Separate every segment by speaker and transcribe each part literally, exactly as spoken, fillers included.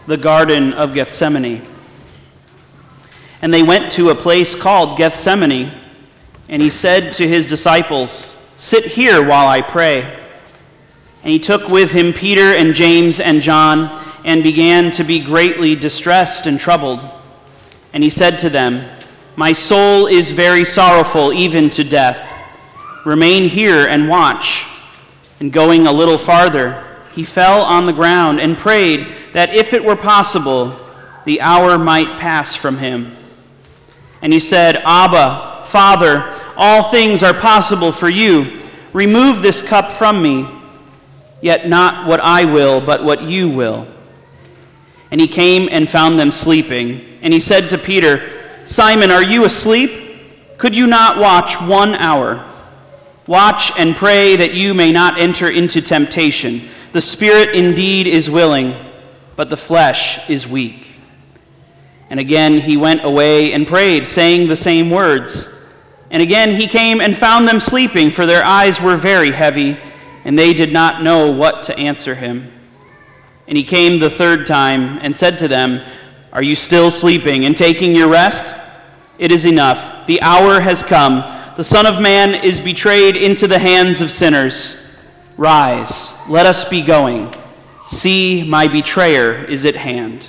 Speaker 1: the Garden of Gethsemane. And they went to a place called Gethsemane, and he said to his disciples, "Sit here while I pray." And he took with him Peter and James and John, and began to be greatly distressed and troubled. And he said to them, "My soul is very sorrowful, even to death. Remain here and watch." And going a little farther, he fell on the ground and prayed that if it were possible, the hour might pass from him. And he said, "Abba, Father, all things are possible for you. Remove this cup from me, yet not what I will, but what you will." And he came and found them sleeping. And he said to Peter, "Simon, are you asleep? Could you not watch one hour? Watch and pray that you may not enter into temptation. The spirit indeed is willing, but the flesh is weak." And again he went away and prayed, saying the same words. And again he came and found them sleeping, for their eyes were very heavy, and they did not know what to answer him. And he came the third time and said to them, "Are you still sleeping and taking your rest? It is enough. The hour has come. The Son of Man is betrayed into the hands of sinners. Rise, let us be going. See, my betrayer is at hand."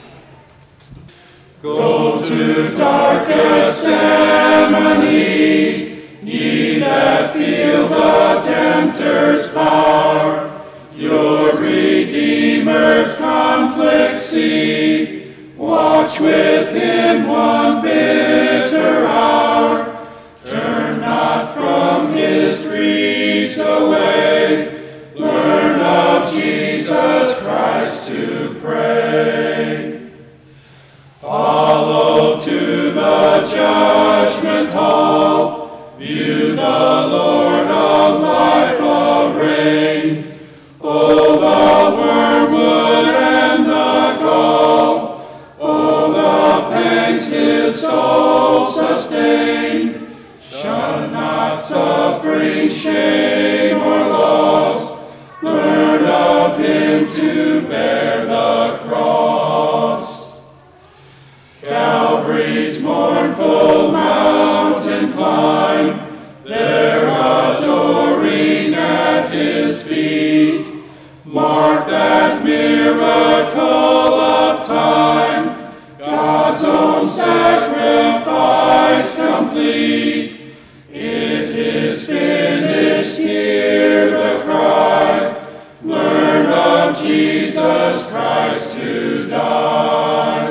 Speaker 2: Go to dark Gethsemane, ye that feel the tempter's power, your Redeemer's conflict see. Watch with him one bitter hour. Turn not from his griefs away. Learn of Jesus Christ to pray. Follow to the judgment hall. View the Lord of life arraigned. Oh, the wormwood and the gall. Oh, the pangs his soul sustained. Shun not suffering, shame, or loss. Learn of him to bear the cross. Calvary's mournful mountain climb, there adoring at his feet. Mark that miracle of time, God's own sacrifice complete. It is finished, hear the cry. Learn of Jesus Christ who died.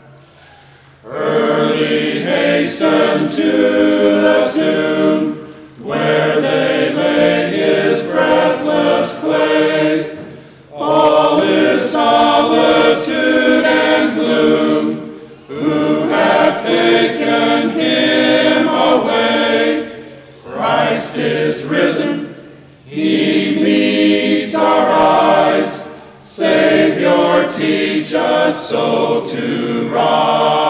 Speaker 2: Early hasten to the tomb, where they lay his breathless clay. All is solitude and gloom, who have taken him away. Christ is risen, he meets our eyes. Savior, teach us so to rise.